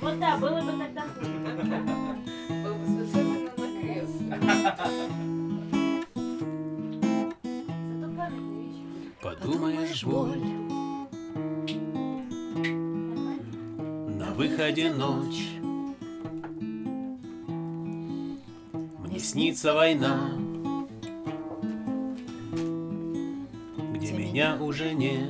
Вот да, было бы тогда хуже. Был бы совершенно на кресле. Зато памятные вещи. Подумаешь, боль, на выходе ночь. Мне снится война, где меня уже нет.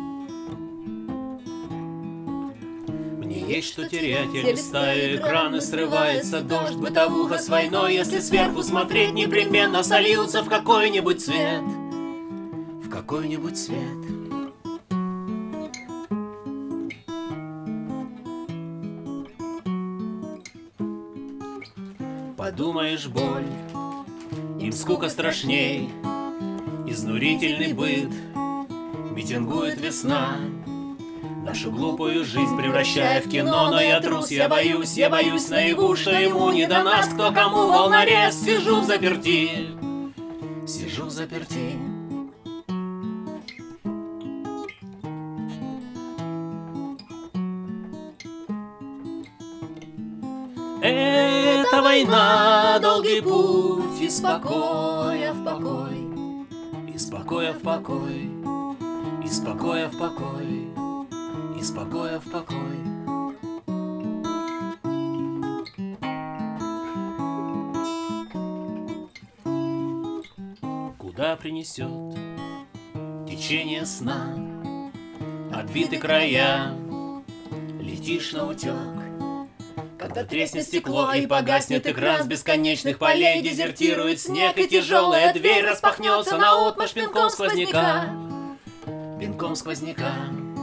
Мне есть что терять, я листаю экраны, срывается дождь, бытовуха с войной. Если сверху смотреть, непременно сольются в какой-нибудь цвет. В какой-нибудь цвет. Подумаешь, боль, им скука страшней, изнурительный быт, митингует весна, нашу глупую жизнь превращая в кино. Но я трус, я боюсь наяву, что ему не до нас, кто кому волнорез. Сижу взаперти, сижу взаперти. Это война, долгий путь из покоя в покой, из покоя в покой, из покоя в покой, из покоя в покой. Куда принесет течение сна, отбиты края, летишь наутек. Когда треснет стекло и погаснет экран, с бесконечных полей дезертирует снег, и тяжелая дверь распахнется наотмашь пинком сквозняка. Пинком сквозняка.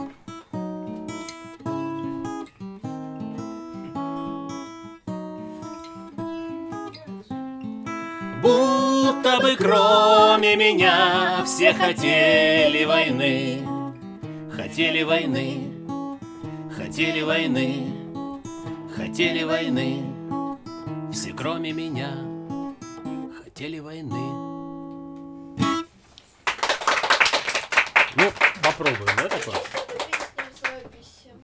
Будто бы кроме меня все хотели войны, хотели войны, хотели войны. Хотели войны, все кроме меня хотели войны. Ну, попробуем, да, такое?